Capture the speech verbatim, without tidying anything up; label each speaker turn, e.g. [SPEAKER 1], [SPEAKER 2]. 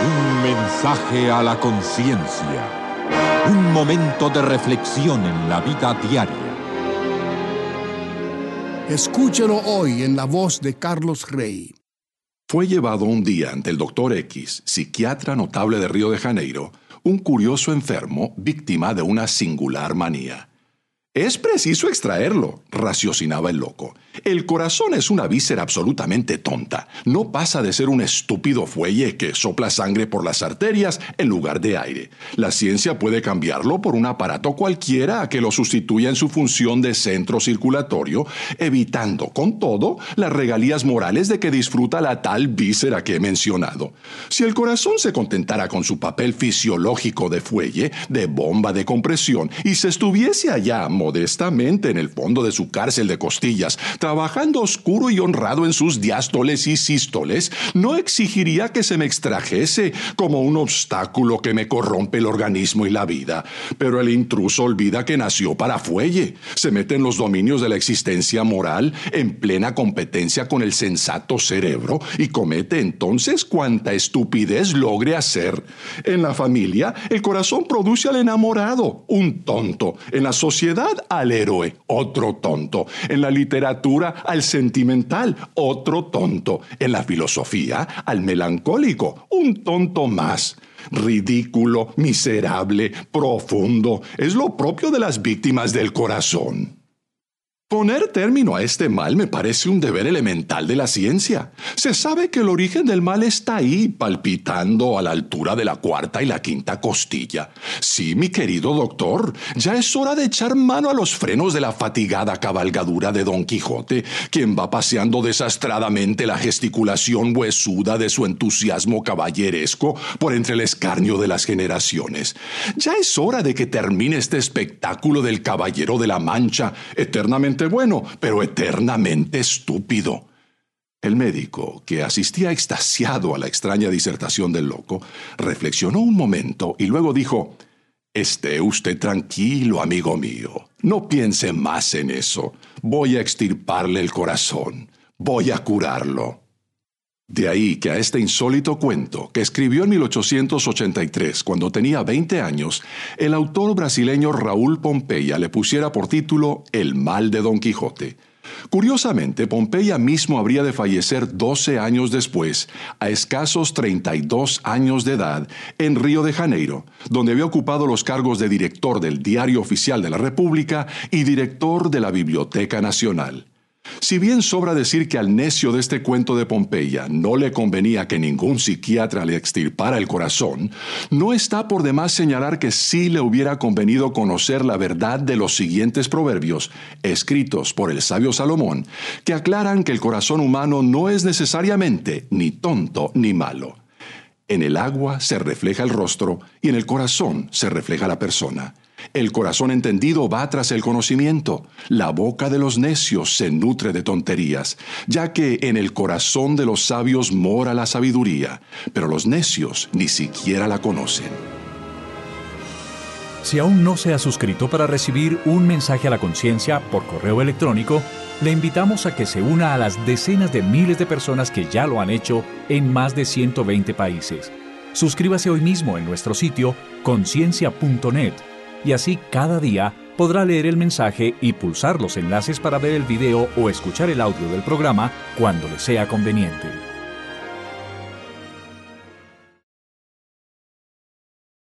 [SPEAKER 1] Un mensaje a la conciencia. Un momento de reflexión en la vida diaria.
[SPEAKER 2] Escúchelo hoy en la voz de Carlos Rey.
[SPEAKER 3] Fue llevado un día ante el doctor X, psiquiatra notable de Río de Janeiro, un curioso enfermo víctima de una singular manía. «Es preciso extraerlo», raciocinaba el loco. «El corazón es una víscera absolutamente tonta. No pasa de ser un estúpido fuelle que sopla sangre por las arterias en lugar de aire. La ciencia puede cambiarlo por un aparato cualquiera que lo sustituya en su función de centro circulatorio, evitando, con todo, las regalías morales de que disfruta la tal víscera que he mencionado. Si el corazón se contentara con su papel fisiológico de fuelle, de bomba de compresión, y se estuviese allá modestamente en el fondo de su cárcel de costillas, trabajando oscuro y honrado en sus diástoles y sístoles, no exigiría que se me extrajese como un obstáculo que me corrompe el organismo y la vida. Pero el intruso olvida que nació para fuelle, se mete en los dominios de la existencia moral en plena competencia con el sensato cerebro y comete entonces cuanta estupidez logre hacer. En la familia, el corazón produce al enamorado, un tonto. En la sociedad, al héroe, otro tonto. En la literatura, al sentimental, otro tonto. En la filosofía, al melancólico, un tonto más. Ridículo, miserable, profundo, es lo propio de las víctimas del corazón. Poner término a este mal me parece un deber elemental de la ciencia. Se sabe que el origen del mal está ahí, palpitando a la altura de la cuarta y la quinta costilla. Sí, mi querido doctor, ya es hora de echar mano a los frenos de la fatigada cabalgadura de Don Quijote, quien va paseando desastradamente la gesticulación huesuda de su entusiasmo caballeresco por entre el escarnio de las generaciones. Ya es hora de que termine este espectáculo del Caballero de la Mancha, eternamente bueno, pero eternamente estúpido. El médico, que asistía extasiado a la extraña disertación del loco, reflexionó un momento y luego dijo: «Esté usted tranquilo, amigo mío. No piense más en eso. Voy a extirparle el corazón. Voy a curarlo». De ahí que a este insólito cuento, que escribió en mil ochocientos ochenta y tres, cuando tenía veinte años, el autor brasileño Raúl Pompeia le pusiera por título El mal de Don Quijote. Curiosamente, Pompeia mismo habría de fallecer doce años después, a escasos treinta y dos años de edad, en Río de Janeiro, donde había ocupado los cargos de director del Diario Oficial de la República y director de la Biblioteca Nacional. Si bien sobra decir que al necio de este cuento de Pompeya no le convenía que ningún psiquiatra le extirpara el corazón, no está por demás señalar que sí le hubiera convenido conocer la verdad de los siguientes proverbios, escritos por el sabio Salomón, que aclaran que el corazón humano no es necesariamente ni tonto ni malo. En el agua se refleja el rostro y en el corazón se refleja la persona. El corazón entendido va tras el conocimiento. La boca de los necios se nutre de tonterías, ya que en el corazón de los sabios mora la sabiduría, pero los necios ni siquiera la conocen.
[SPEAKER 4] Si aún no se ha suscrito para recibir un mensaje a la conciencia por correo electrónico, le invitamos a que se una a las decenas de miles de personas que ya lo han hecho en más de ciento veinte países. Suscríbase hoy mismo en nuestro sitio conciencia punto net. Y así cada día podrá leer el mensaje y pulsar los enlaces para ver el video o escuchar el audio del programa cuando le sea conveniente.